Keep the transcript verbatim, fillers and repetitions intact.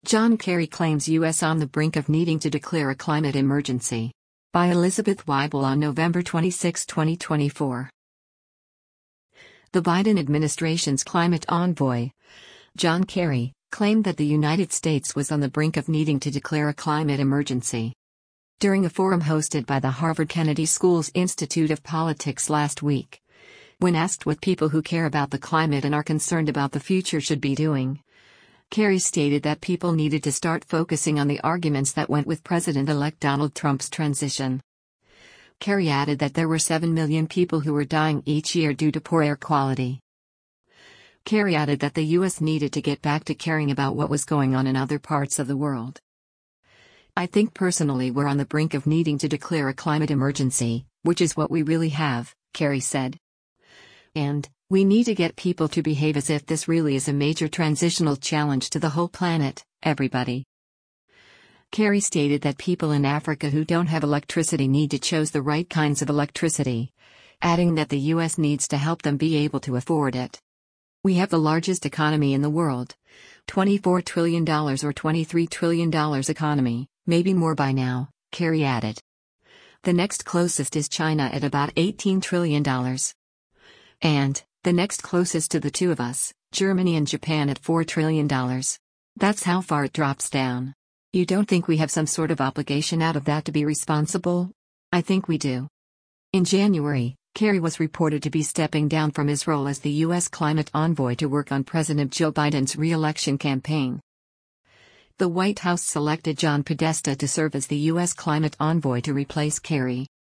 John Kerry claims U S on the brink of needing to declare a climate emergency. By Elizabeth Weibel on November twenty-sixth, twenty twenty-four. The Biden administration's climate envoy, John Kerry, claimed that the United States was on the brink of needing to declare a climate emergency. During a forum hosted by the Harvard Kennedy School's Institute of Politics last week, when asked what people who care about the climate and are concerned about the future should be doing, Kerry stated that people needed to start focusing on the arguments that went with President-elect Donald Trump's transition. Kerry added that there were seven million people who were dying each year due to poor air quality. Kerry added that the U S needed to get back to caring about what was going on in other parts of the world. I think personally we're on the brink of needing to declare a climate emergency, which is what we really have, Kerry said. And, we need to get people to behave as if this really is a major transitional challenge to the whole planet, everybody. Kerry stated that people in Africa who don't have electricity need to choose the right kinds of electricity, adding that the U S needs to help them be able to afford it. We have the largest economy in the world, twenty-four trillion dollars or twenty-three trillion dollars economy, maybe more by now, Kerry added. The next closest is China at about eighteen trillion dollars. And, the next closest to the two of us, Germany and Japan at four trillion dollars. That's how far it drops down. You don't think we have some sort of obligation out of that to be responsible? I think we do. In January, Kerry was reported to be stepping down from his role as the U S climate envoy to work on President Joe Biden's re-election campaign. The White House selected John Podesta to serve as the U S climate envoy to replace Kerry.